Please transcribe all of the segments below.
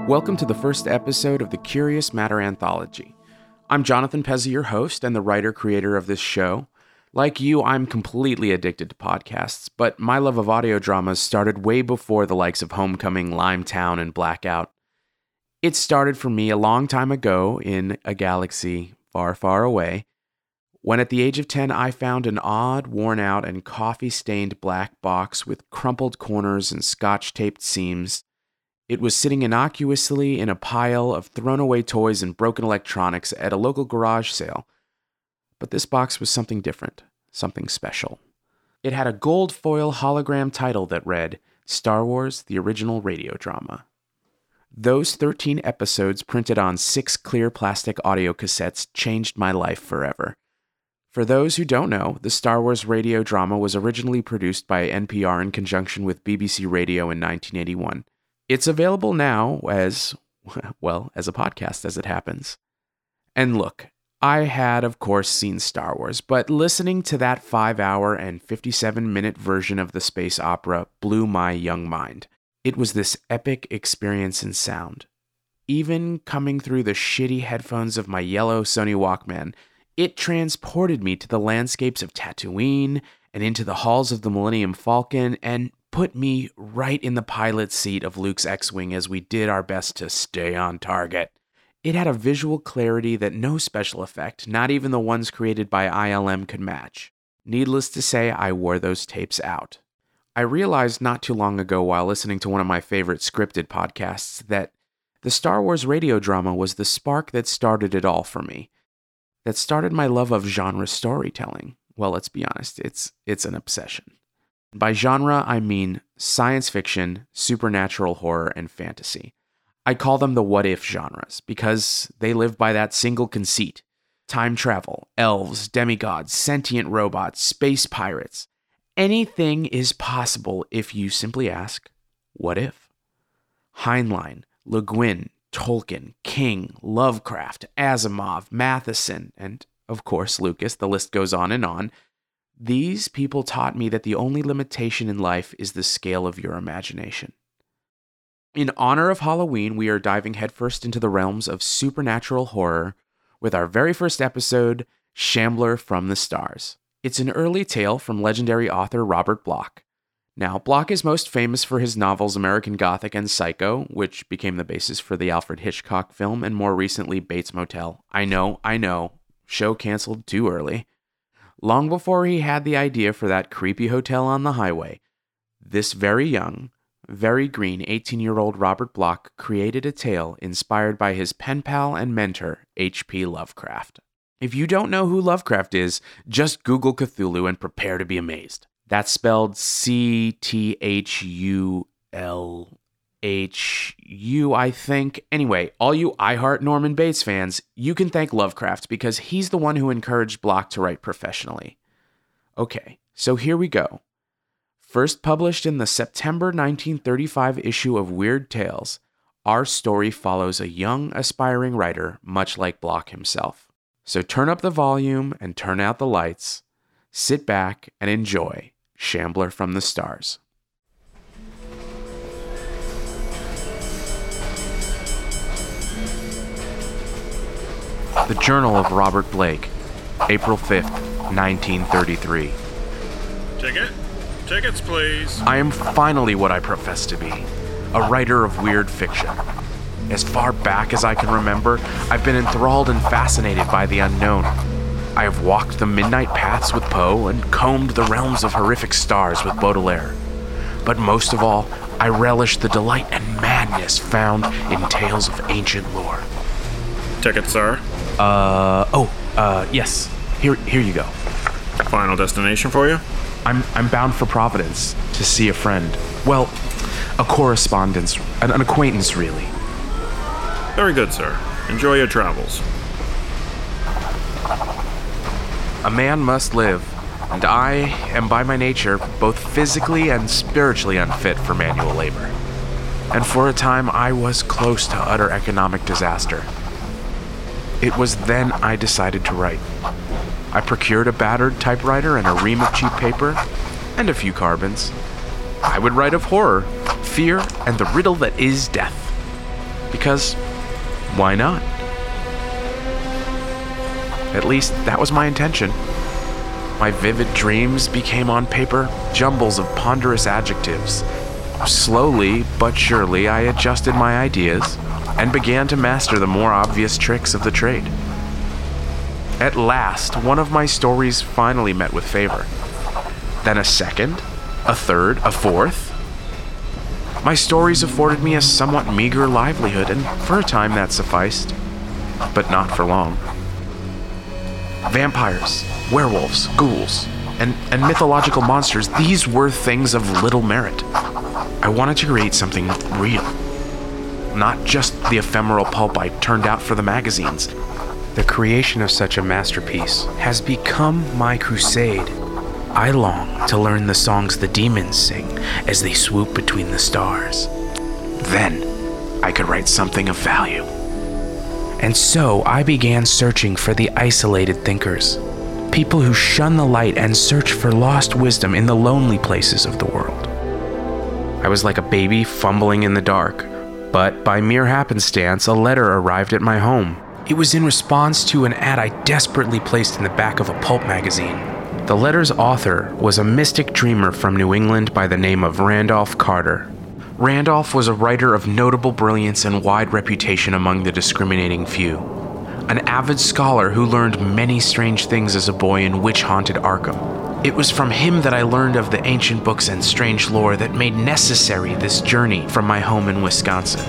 Welcome to the first episode of the Curious Matter Anthology. I'm Jonathan Pezza, your host and the writer-creator of this show. Like you, I'm completely addicted to podcasts, but my love of audio dramas started way before the likes of Homecoming, Limetown, and Blackout. It started for me a long time ago in a galaxy far, far away, when at the age of 10 I found an odd, worn-out, and coffee-stained black box with crumpled corners and scotch-taped seams. It was sitting innocuously in a pile of thrown-away toys and broken electronics at a local garage sale. But this box was something different, something special. It had a gold foil hologram title that read, Star Wars: The Original Radio Drama. Those 13 episodes printed on 6 clear plastic audio cassettes changed my life forever. For those who don't know, the Star Wars radio drama was originally produced by NPR in conjunction with BBC Radio in 1981. It's available now as a podcast as it happens. And look, I had, of course, seen Star Wars, but listening to that 5-hour and 57-minute version of the space opera blew my young mind. It was this epic experience in sound. Even coming through the shitty headphones of my yellow Sony Walkman, it transported me to the landscapes of Tatooine and into the halls of the Millennium Falcon and put me right in the pilot's seat of Luke's X-Wing as we did our best to stay on target. It had a visual clarity that no special effect, not even the ones created by ILM, could match. Needless to say, I wore those tapes out. I realized not too long ago while listening to one of my favorite scripted podcasts that the Star Wars radio drama was the spark that started it all for me. That started my love of genre storytelling. Well, let's be honest, it's an obsession. By genre, I mean science fiction, supernatural horror, and fantasy. I call them the what-if genres because they live by that single conceit. Time travel, elves, demigods, sentient robots, space pirates. Anything is possible if you simply ask, what if? Heinlein, Le Guin, Tolkien, King, Lovecraft, Asimov, Matheson, and, of course, Lucas, the list goes on and on. These people taught me that the only limitation in life is the scale of your imagination. In honor of Halloween, we are diving headfirst into the realms of supernatural horror with our very first episode, Shambler from the Stars. It's an early tale from legendary author Robert Bloch. Now, Bloch is most famous for his novels American Gothic and Psycho, which became the basis for the Alfred Hitchcock film, and more recently, Bates Motel. I know, show canceled too early. Long before he had the idea for that creepy hotel on the highway, this very young, very green 18-year-old Robert Bloch created a tale inspired by his pen pal and mentor, H.P. Lovecraft. If you don't know who Lovecraft is, just Google Cthulhu and prepare to be amazed. That's spelled Cthulhu, I think. Anyway, all you I Heart Norman Bates fans, you can thank Lovecraft because he's the one who encouraged Bloch to write professionally. Okay, so here we go. First published in the September 1935 issue of Weird Tales, our story follows a young, aspiring writer, much like Bloch himself. So turn up the volume and turn out the lights. Sit back and enjoy Shambler from the Stars. The Journal of Robert Blake, April 5th, 1933. Tickets, please. I am finally what I profess to be, a writer of weird fiction. As far back as I can remember, I've been enthralled and fascinated by the unknown. I have walked the midnight paths with Poe and combed the realms of horrific stars with Baudelaire. But most of all, I relish the delight and madness found in tales of ancient lore. Ticket, sir. Yes. Here you go. Final destination for you? I'm bound for Providence to see a friend. Well, a correspondence, an acquaintance, really. Very good, sir. Enjoy your travels. A man must live, and I am by my nature both physically and spiritually unfit for manual labor. And for a time, I was close to utter economic disaster. It was then I decided to write. I procured a battered typewriter and a ream of cheap paper, and a few carbons. I would write of horror, fear, and the riddle that is death. Because why not? At least that was my intention. My vivid dreams became on paper jumbles of ponderous adjectives. Slowly but surely, I adjusted my ideas and began to master the more obvious tricks of the trade. At last, one of my stories finally met with favor. Then a second, a third, a fourth. My stories afforded me a somewhat meager livelihood, and for a time that sufficed, but not for long. Vampires, werewolves, ghouls, and mythological monsters, these were things of little merit. I wanted to create something real, not just the ephemeral pulp I turned out for the magazines. The creation of such a masterpiece has become my crusade. I long to learn the songs the demons sing as they swoop between the stars. Then I could write something of value. And so I began searching for the isolated thinkers, people who shun the light and search for lost wisdom in the lonely places of the world. I was like a baby fumbling in the dark, but by mere happenstance, a letter arrived at my home. It was in response to an ad I desperately placed in the back of a pulp magazine. The letter's author was a mystic dreamer from New England by the name of Randolph Carter. Randolph was a writer of notable brilliance and wide reputation among the discriminating few. An avid scholar who learned many strange things as a boy in witch-haunted Arkham. It was from him that I learned of the ancient books and strange lore that made necessary this journey from my home in Wisconsin.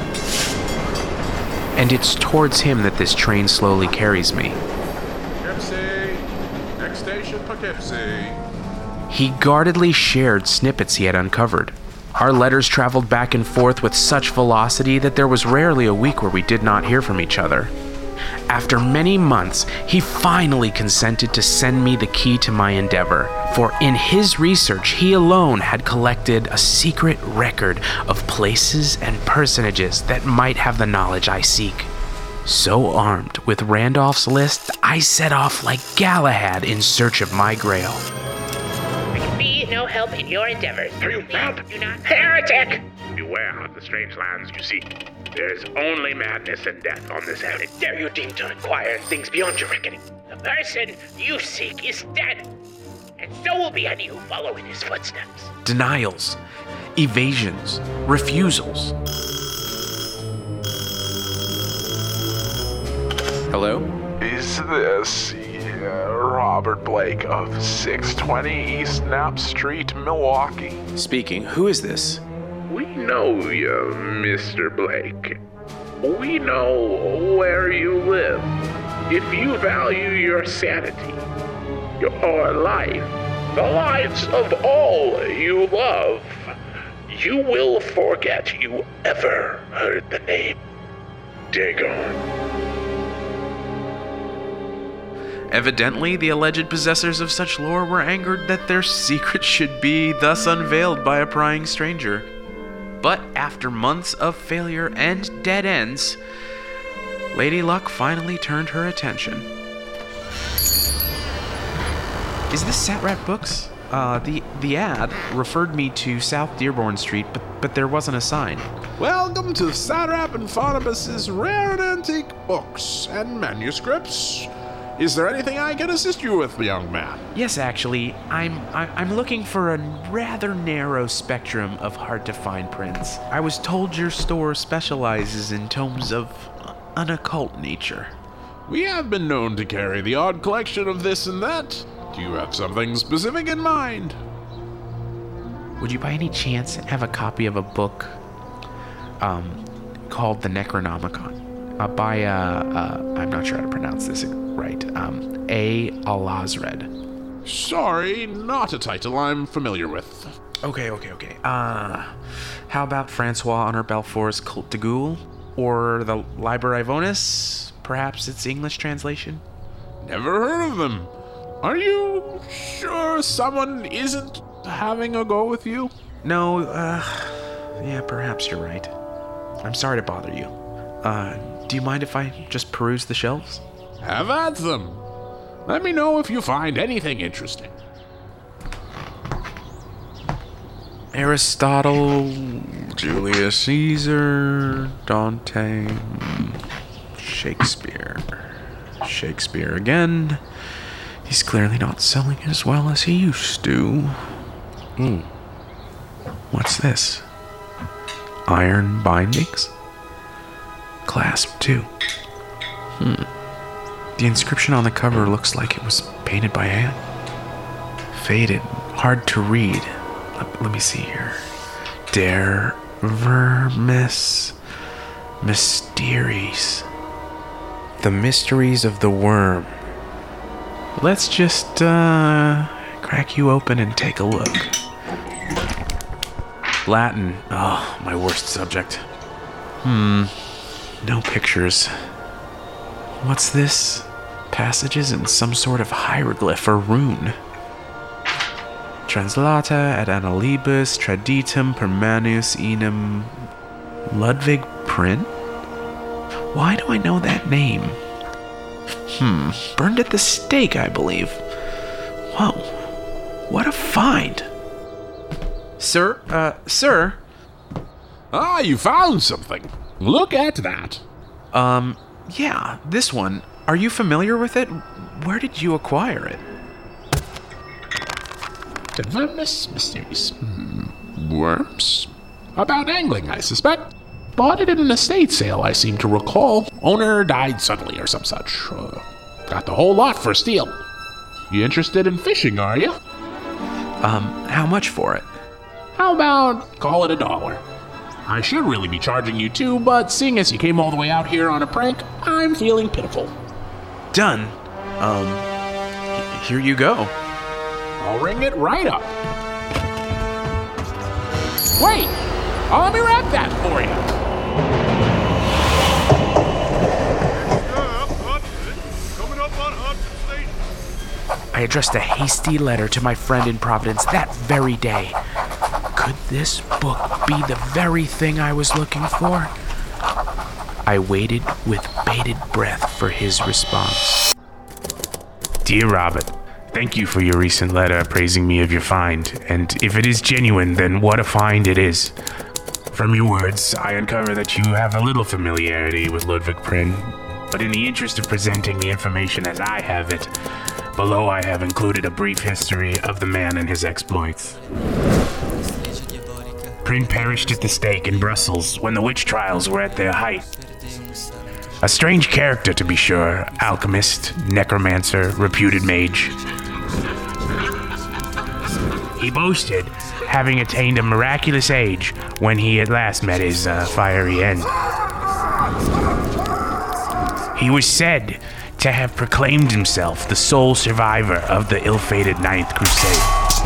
And it's towards him that this train slowly carries me. Poughkeepsie. Next station, Poughkeepsie. He guardedly shared snippets he had uncovered. Our letters traveled back and forth with such velocity that there was rarely a week where we did not hear from each other. After many months, he finally consented to send me the key to my endeavor, for in his research, he alone had collected a secret record of places and personages that might have the knowledge I seek. So armed with Randolph's list, I set off like Galahad in search of my grail. I can be no help in your endeavors. Are you mad? Do not... Heretic! Beware of the strange lands you seek. There's only madness and death on this earth. Dare you deem to inquire things beyond your reckoning? The person you seek is dead, and so will be any who follow in his footsteps. Denials, evasions, refusals. Hello? Is this Robert Blake of 620 East Knapp Street, Milwaukee? Speaking. Who is this? We know you, Mr. Blake. We know where you live. If you value your sanity, your life, the lives of all you love, you will forget you ever heard the name Dagon. Evidently, the alleged possessors of such lore were angered that their secret should be thus unveiled by a prying stranger. But after months of failure and dead ends, Lady Luck finally turned her attention. Is this Satrat Books? The ad referred me to South Dearborn Street, but there wasn't a sign. Welcome to Satrap and Pharnabus's Rare and Antique Books and Manuscripts. Is there anything I can assist you with, young man? Yes, actually, I'm looking for a rather narrow spectrum of hard-to-find prints. I was told your store specializes in tomes of an occult nature. We have been known to carry the odd collection of this and that. Do you have something specific in mind? Would you by any chance have a copy of a book called The Necronomicon by I'm not sure how to pronounce this right, A. Alazred? Sorry, not a title I'm familiar with. Okay. How about Francois Honor Belfort's Culte de Ghoul? Or the Liber Ivonus? Perhaps its English translation? Never heard of them. Are you sure someone isn't having a go with you? No, yeah, perhaps you're right. I'm sorry to bother you. Do you mind if I just peruse the shelves? Have at them. Let me know if you find anything interesting. Aristotle, Julius Caesar, Dante, Shakespeare. Shakespeare again. He's clearly not selling as well as he used to. What's this? Iron bindings? Clasp 2. The inscription on the cover looks like it was painted by hand. Faded, hard to read. Let me see here. Der Vermis Mysteries. The Mysteries of the Worm. Let's just crack you open and take a look. Latin. Oh, my worst subject. No pictures. What's this? Passages in some sort of hieroglyph or rune. Translata ad annalibus traditum permanus enim Ludwig Prynne? Why do I know that name? Burned at the stake, I believe. Whoa, what a find. Sir? Ah, you found something. Look at that. Yeah, this one. Are you familiar with it? Where did you acquire it? The Vermis Mysteries. Worms? About angling, I suspect. Bought it in an estate sale, I seem to recall. Owner died suddenly or some such. Got the whole lot for steal. You interested in fishing, are you? How much for it? How about call it $1? I should really be charging you $2, but seeing as you came all the way out here on a prank, I'm feeling pitiful. Done. Here you go. I'll ring it right up. Wait! Let me wrap that for you. I addressed a hasty letter to my friend in Providence that very day. Could this book be the very thing I was looking for? I waited with bated breath for his response. Dear Robert, thank you for your recent letter praising me of your find, and if it is genuine, then what a find it is. From your words, I uncover that you have a little familiarity with Ludwig Prynne, but in the interest of presenting the information as I have it, below I have included a brief history of the man and his exploits. Prynne perished at the stake in Brussels when the witch trials were at their height. A strange character, to be sure, alchemist, necromancer, reputed mage. He boasted having attained a miraculous age when he at last met his fiery end. He was said to have proclaimed himself the sole survivor of the ill-fated Ninth Crusade.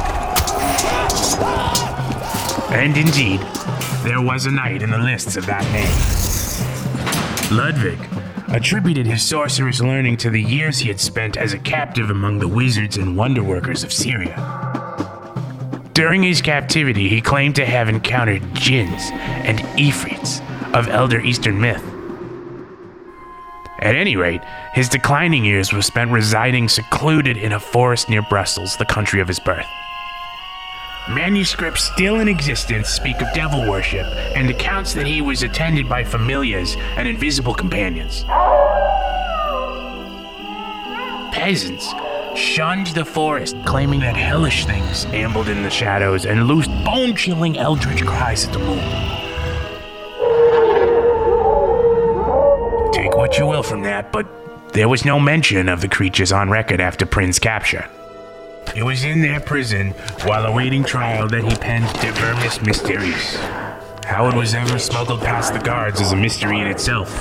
And indeed, there was a knight in the lists of that name. Ludwig attributed his sorcerous learning to the years he had spent as a captive among the wizards and wonderworkers of Syria. During his captivity, he claimed to have encountered jinns and ifrits of Elder Eastern myth. At any rate, his declining years were spent residing secluded in a forest near Brussels, the country of his birth. Manuscripts still in existence speak of devil worship and accounts that he was attended by familiars and invisible companions. Peasants shunned the forest, claiming that hellish things ambled in the shadows and loosed bone-chilling eldritch cries at the moon. Take what you will from that, but there was no mention of the creatures on record after Prynne's capture. It was in their prison, while awaiting trial, that he penned De Vermis Mysteries. How it was ever smuggled past the guards is a mystery in itself.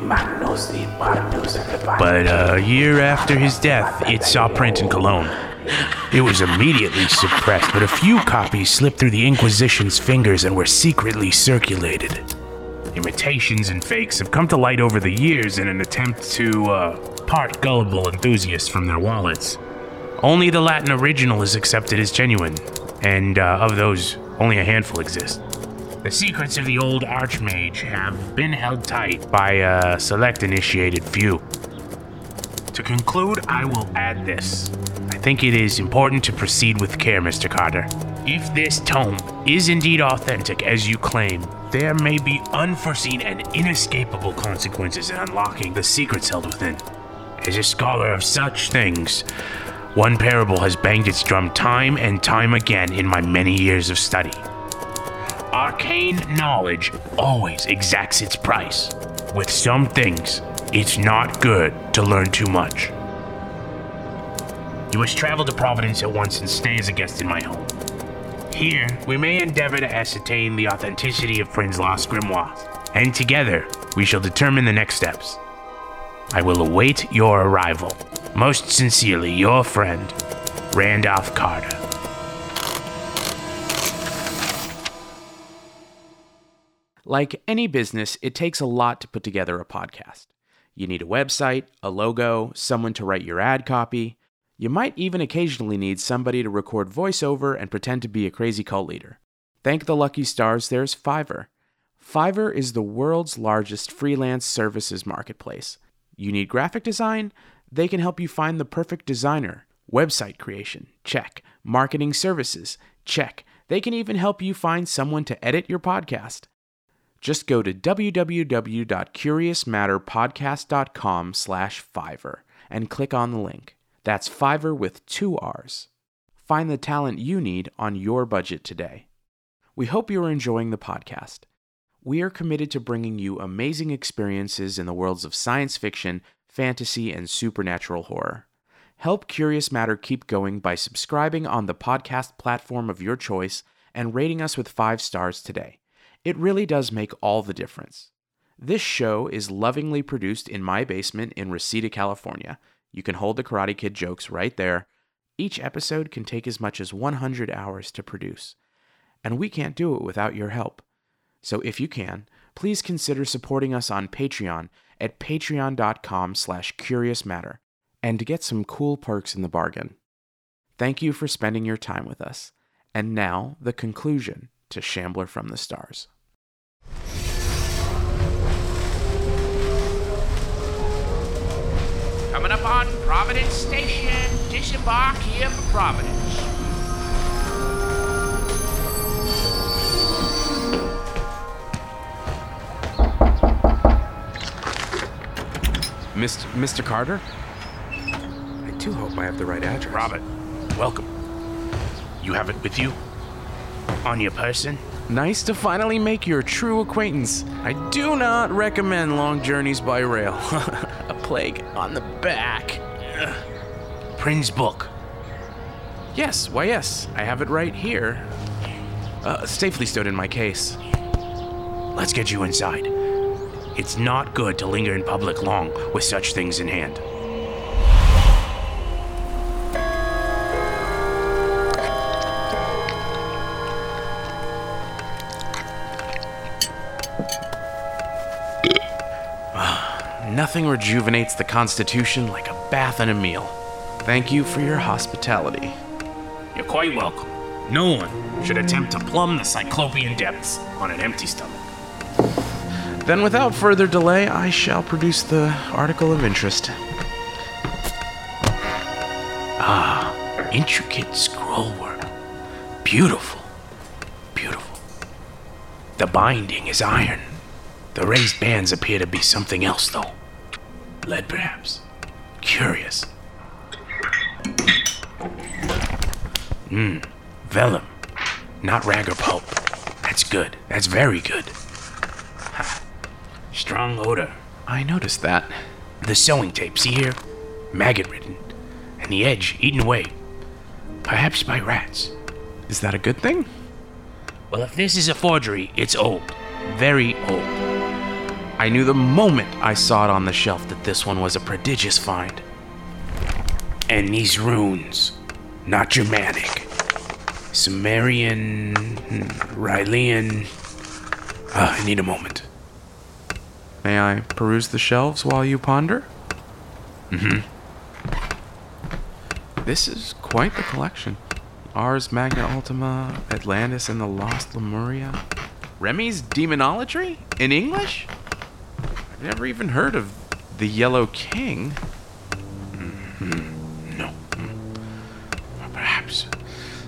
But a year after his death, it saw print in Cologne. It was immediately suppressed, but a few copies slipped through the Inquisition's fingers and were secretly circulated. Imitations and fakes have come to light over the years in an attempt to part gullible enthusiasts from their wallets. Only the Latin original is accepted as genuine, and of those, only a handful exist. The secrets of the old archmage have been held tight by a select initiated few. To conclude, I will add this. I think it is important to proceed with care, Mr. Carter. If this tome is indeed authentic, as you claim, there may be unforeseen and inescapable consequences in unlocking the secrets held within. As a scholar of such things, one parable has banged its drum time and time again in my many years of study. Arcane knowledge always exacts its price. With some things, it's not good to learn too much. You must travel to Providence at once and stay as a guest in my home. Here, we may endeavor to ascertain the authenticity of Prin's lost grimoires, and together, we shall determine the next steps. I will await your arrival. Most sincerely, your friend, Randolph Carter. Like any business, it takes a lot to put together a podcast. You need a website, a logo, someone to write your ad copy. You might even occasionally need somebody to record voiceover and pretend to be a crazy cult leader. Thank the lucky stars, there's Fiverr. Fiverr is the world's largest freelance services marketplace. You need graphic design? They can help you find the perfect designer. Website creation? Check. Marketing services? Check. They can even help you find someone to edit your podcast. Just go to www.curiousmatterpodcast.com/Fiverr and click on the link. That's Fiverr with 2 R's. Find the talent you need on your budget today. We hope you're enjoying the podcast. We are committed to bringing you amazing experiences in the worlds of science fiction, fantasy, and supernatural horror. Help Curious Matter keep going by subscribing on the podcast platform of your choice and rating us with 5 stars today. It really does make all the difference. This show is lovingly produced in my basement in Reseda, California. You can hold the Karate Kid jokes right there. Each episode can take as much as 100 hours to produce. And we can't do it without your help. So if you can, please consider supporting us on Patreon at patreon.com/curiousmatter and to get some cool perks in the bargain. Thank you for spending your time with us. And now, the conclusion to Shambler from the Stars. Coming up on Providence Station, disembark here for Providence. Mr. Carter? I do hope I have the right address. Robert, welcome. You have it with you? On your person? Nice to finally make your true acquaintance. I do not recommend long journeys by rail. A plague on the back. Prin's book. Yes, why yes, I have it right here. Safely stowed in my case. Let's get you inside. It's not good to linger in public long with such things in hand. Nothing rejuvenates the constitution like a bath and a meal. Thank you for your hospitality. You're quite welcome. No one should attempt to plumb the cyclopean depths on an empty stomach. Then without further delay, I shall produce the article of interest. Intricate scroll work. Beautiful. Beautiful. The binding is iron. The raised bands appear to be something else, though. Lead, perhaps. Curious. Vellum. Not rag or pulp. That's good. That's very good. Strong odor. I noticed that. The sewing tape, see here? Maggot-ridden. And the edge eaten away. Perhaps by rats. Is that a good thing? Well, if this is a forgery, it's old. Very old. I knew the moment I saw it on the shelf that this one was a prodigious find. And these runes, not Germanic. Sumerian, Rylian. I need a moment. May I peruse the shelves while you ponder? This is quite the collection. Ars Magna Ultima, Atlantis and the Lost Lemuria. Remy's Demonolatry? In English? I've never even heard of the Yellow King. No.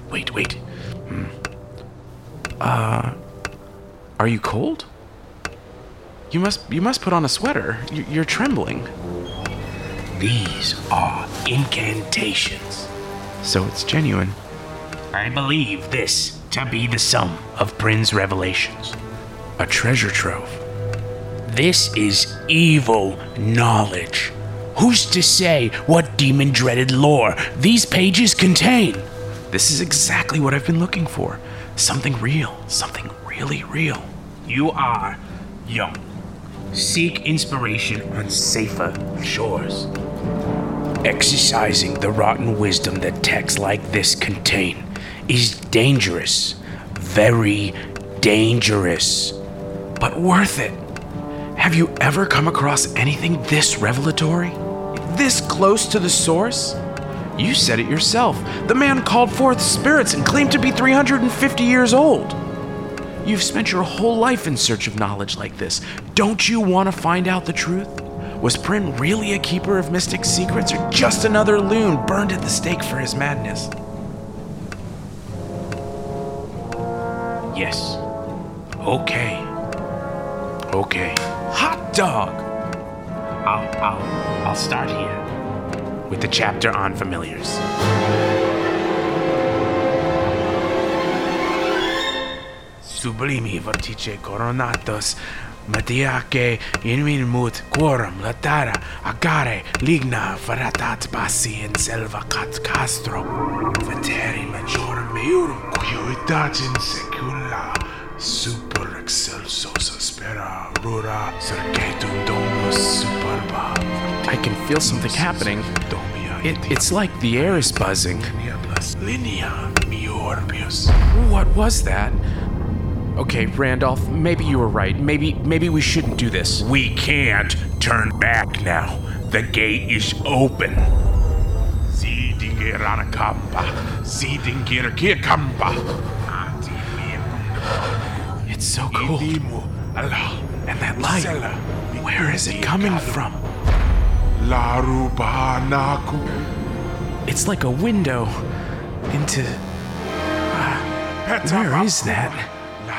Wait. Are you cold? You must put on a sweater. You're trembling. These are incantations. So it's genuine. I believe this to be the sum of Bryn's revelations. A treasure trove. This is evil knowledge. Who's to say what demon-dreaded lore these pages contain? This is exactly what I've been looking for. Something real. Something really real. You are young. Seek inspiration on safer shores. Exercising the rotten wisdom that texts like this contain is dangerous. Very dangerous. But worth it. Have you ever come across anything this revelatory? This close to the source? You said it yourself. The man called forth spirits and claimed to be 350 years old. You've spent your whole life in search of knowledge like this. Don't you want to find out the truth? Was Bryn really a keeper of mystic secrets, or just another loon burned at the stake for his madness? Yes. Okay. Hot dog! I'll start here with the chapter on familiars. Sublimi vortice coronatos, Matiaque inminmut quorum latara agare ligna faratat basi in selva cat castro veteri major meurum cuidatin secula super excelsos aspera rura circatum domus superba. I can feel something happening. It's like the air is buzzing. Linea miorbius. What was that? Okay, Randolph, maybe you were right. Maybe we shouldn't do this. We can't turn back now. The gate is open. It's so cool. And that light, where is it coming from? It's like a window into... where is that?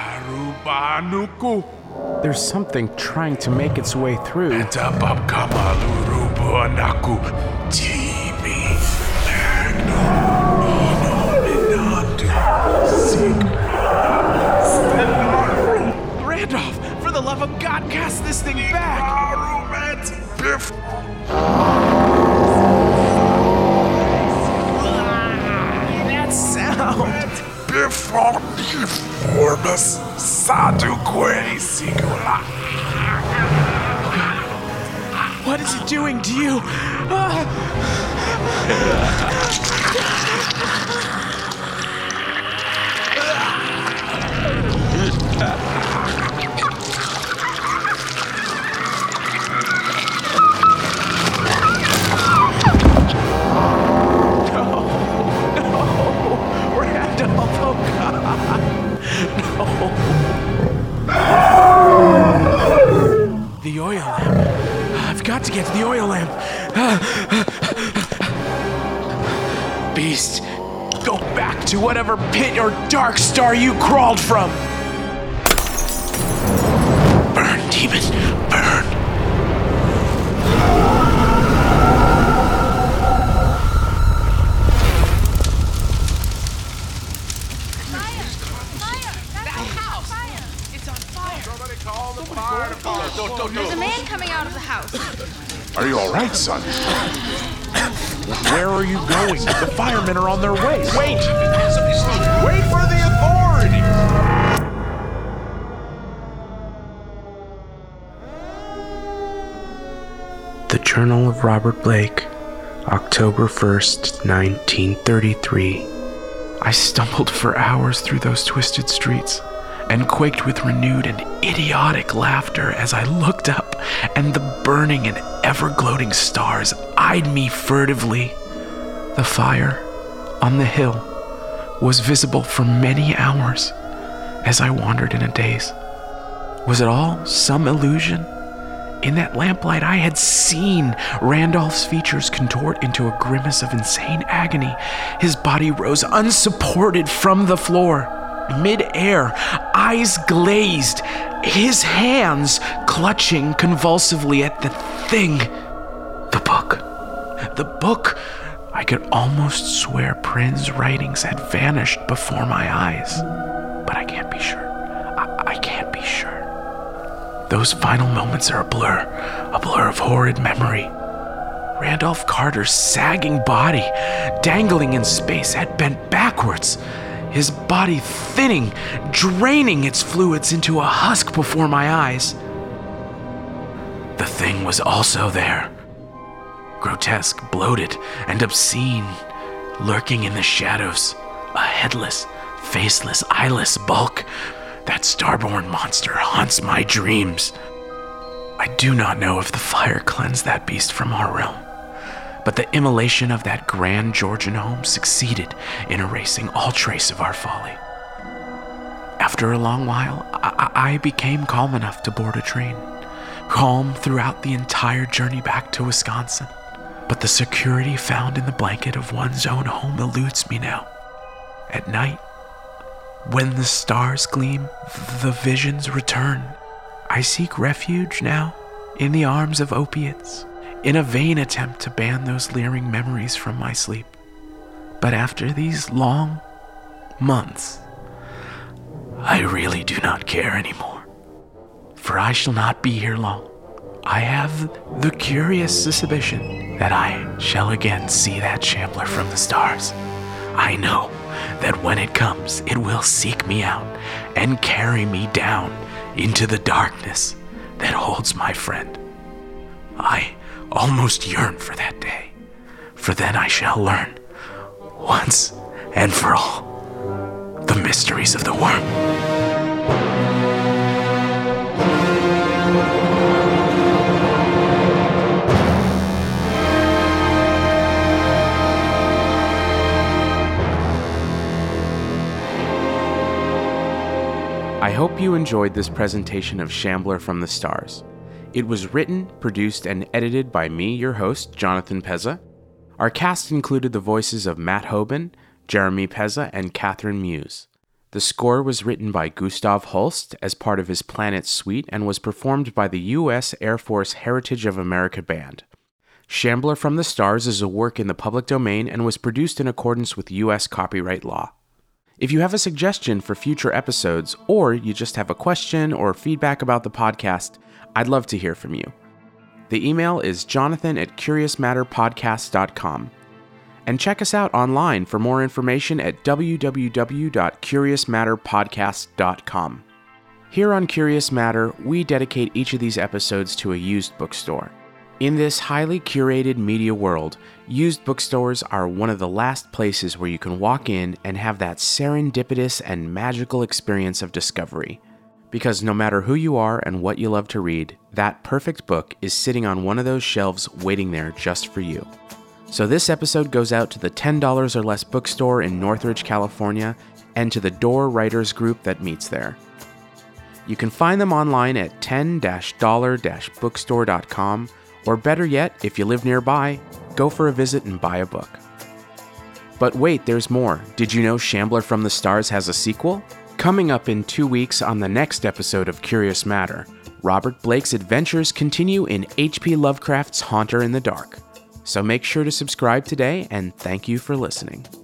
There's something trying to make its way through. Randolph, for the love of God, cast this thing back! That sound! What is it doing to you? The oil lamp. I've got to get to the oil lamp. Beast, go back to whatever pit or dark star you crawled from. Burn, demon, burn. There's a man coming out of the house. Are you all right, son? Where are you going? The firemen are on their way. Wait! Wait for the authorities! The Journal of Robert Blake, October 1st, 1933. I stumbled for hours through those twisted streets and quaked with renewed and idiotic laughter as I looked up and the burning and ever-gloating stars eyed me furtively. The fire on the hill was visible for many hours as I wandered in a daze. Was it all some illusion? In that lamplight, I had seen Randolph's features contort into a grimace of insane agony. His body rose unsupported from the floor. Mid-air, eyes glazed, his hands clutching convulsively at the thing. The book. The book. I could almost swear Prin's writings had vanished before my eyes. But I can't be sure. I can't be sure. Those final moments are a blur of horrid memory. Randolph Carter's sagging body, dangling in space, had bent backwards, his body thinning, draining its fluids into a husk before my eyes. The thing was also there, grotesque, bloated, and obscene, lurking in the shadows, a headless, faceless, eyeless bulk. That starborn monster haunts my dreams. I do not know if the fire cleansed that beast from our realm, but the immolation of that grand Georgian home succeeded in erasing all trace of our folly. After a long while, I became calm enough to board a train, calm throughout the entire journey back to Wisconsin. But the security found in the blanket of one's own home eludes me now. At night, when the stars gleam, the visions return. I seek refuge now in the arms of opiates, in a vain attempt to ban those leering memories from my sleep. But after these long months, I really do not care anymore, for I shall not be here long. I have the curious suspicion that I shall again see that Shambler from the stars. I know that when it comes, it will seek me out and carry me down into the darkness that holds my friend. I almost yearn for that day, for then I shall learn, once and for all, the mysteries of the worm. I hope you enjoyed this presentation of Shambler from the Stars. It was written, produced, and edited by me, your host, Jonathan Pezza. Our cast included the voices of Matt Hoban, Jeremy Pezza, and Catherine Muse. The score was written by Gustav Holst as part of his Planet Suite and was performed by the U.S. Air Force Heritage of America Band. Shambler from the Stars is a work in the public domain and was produced in accordance with U.S. copyright law. If you have a suggestion for future episodes, or you just have a question or feedback about the podcast, I'd love to hear from you. The email is jonathan@curiousmatterpodcast.com. And check us out online for more information at www.curiousmatterpodcast.com. Here on Curious Matter, we dedicate each of these episodes to a used bookstore. In this highly curated media world, used bookstores are one of the last places where you can walk in and have that serendipitous and magical experience of discovery. Because no matter who you are and what you love to read, that perfect book is sitting on one of those shelves waiting there just for you. So this episode goes out to the $10 or less bookstore in Northridge, California, and to the Door Writers group that meets there. You can find them online at $10-bookstore.com, or better yet, if you live nearby, go for a visit and buy a book. But wait, there's more. Did you know Shambler from the Stars has a sequel? Coming up in 2 weeks on the next episode of Curious Matter, Robert Blake's adventures continue in H.P. Lovecraft's Haunter in the Dark. So make sure to subscribe today, and thank you for listening.